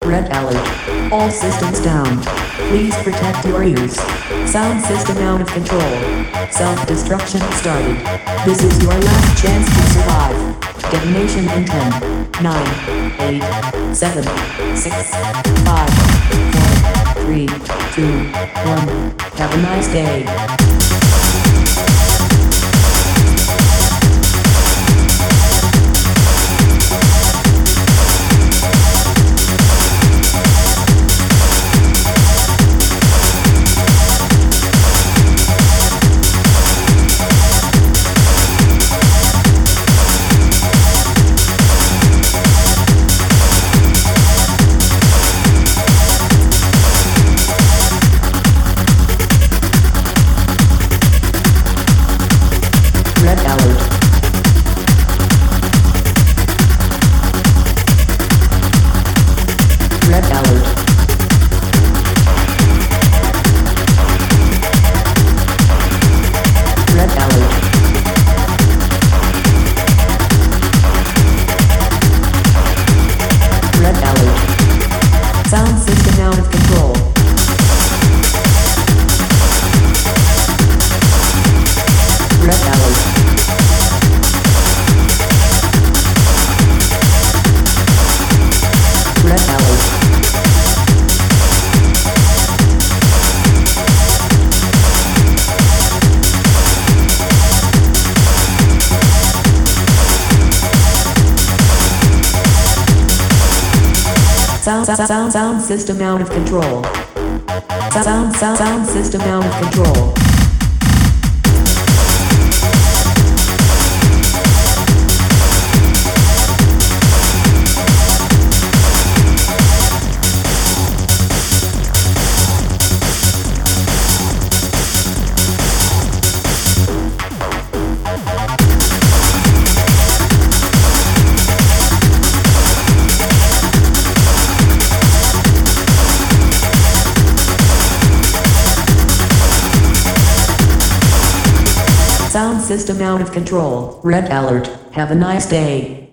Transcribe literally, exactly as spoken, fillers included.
Red alert. All systems down. Please protect your ears. Sound system out of control. Self-destruction started. This is your last chance to survive. Detonation in ten, nine, eight, seven, six, five, four, three, two, one. Have a nice day. Red alert. Red alert. Red alert. Red alert. Sound system out of control. Red alert. Red alert. Sound, sound, sound, sound system out of control. Sound, sound, sound system out of control. Sound system out of control. Red alert. Have a nice day.